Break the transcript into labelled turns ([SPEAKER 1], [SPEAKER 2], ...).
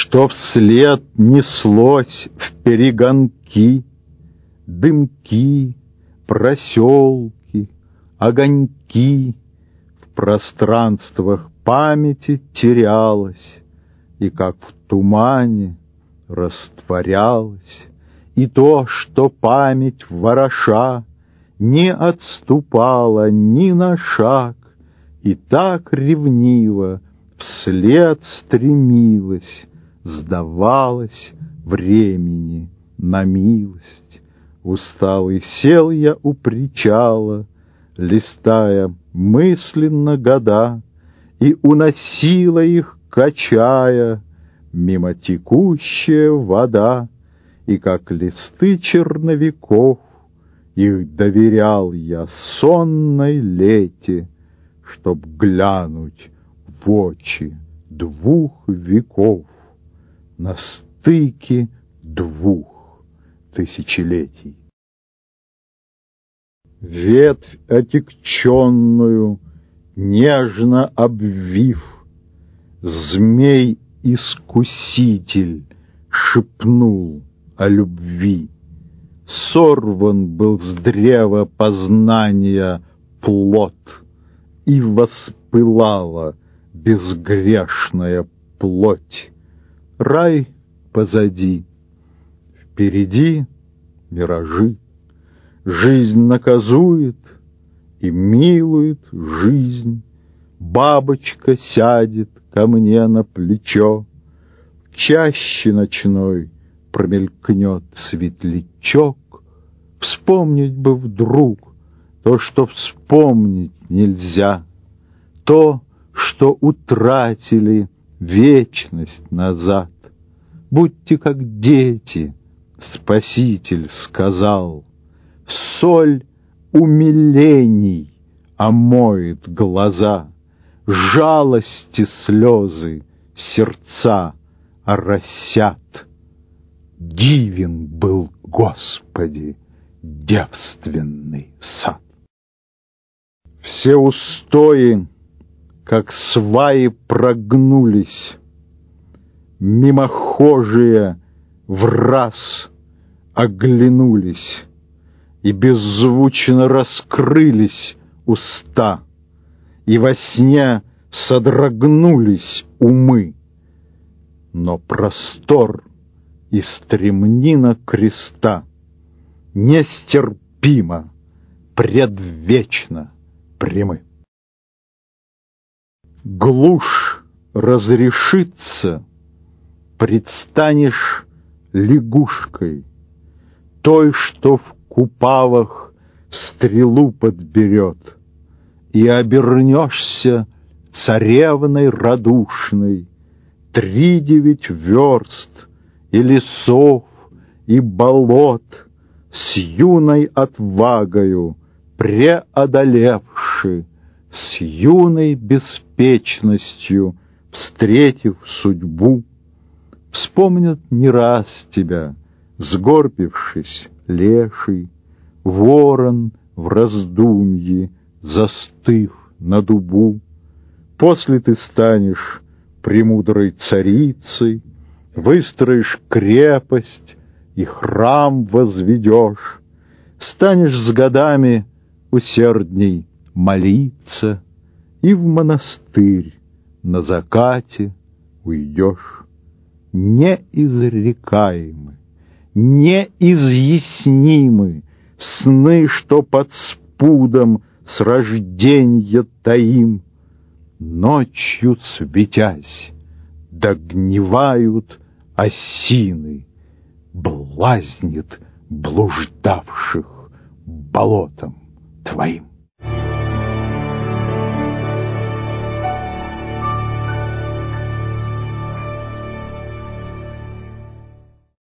[SPEAKER 1] что вслед неслось в перегонки дымки, проселки, огоньки, в пространствах памяти терялось, и как в тумане растворялось, и то, что память вороша не отступала ни на шаг, и так ревниво вслед стремилась, сдавалась времени на милость. Усталый сел я у причала, листая мысленно года, и уносила их, качая, мимо текущая вода, и как листы черновиков их доверял я сонной лете, чтоб глянуть в очи двух веков на стыке двух тысячелетий. Ветвь отягченную, нежно обвив, змей-искуситель шепнул о любви. Сорван был с древа познания плод, и воспылала безгрешная плоть. Рай позади, впереди миражи. Жизнь наказует и милует жизнь. Бабочка сядет ко мне на плечо, в чаще ночной промелькнет светлячок. Вспомнить бы вдруг то, что вспомнить нельзя, то, что утратили вечность назад. Будьте как дети, Спаситель сказал, соль умилений омоет глаза, жалости слезы сердца оросят. Дивен был, Господи, девственный сад. Все устои, как сваи, прогнулись, мимохожие враз оглянулись, и беззвучно раскрылись уста, и во сне содрогнулись умы. Но простор и стремнина креста нестерпимо, предвечно прямы. Глушь разрешится, предстанешь лягушкой, той, что в купавах стрелу подберет, и обернешься царевной радушной. 3-9 верст и лесов, и болот с юной отвагою преодолевши, с юной беспечностью встретив судьбу, вспомнят не раз тебя, сгорбившись, леший, ворон в раздумье, застыв на дубу. После ты станешь премудрой царицей, выстроишь крепость и храм возведешь, станешь с годами усердней молиться, и в монастырь на закате уйдешь. Неизрекаемы, неизъяснимы сны, что под спудом с рожденья таим. Ночью светясь, догнивают осины, блазнит блуждавших болотом твоим.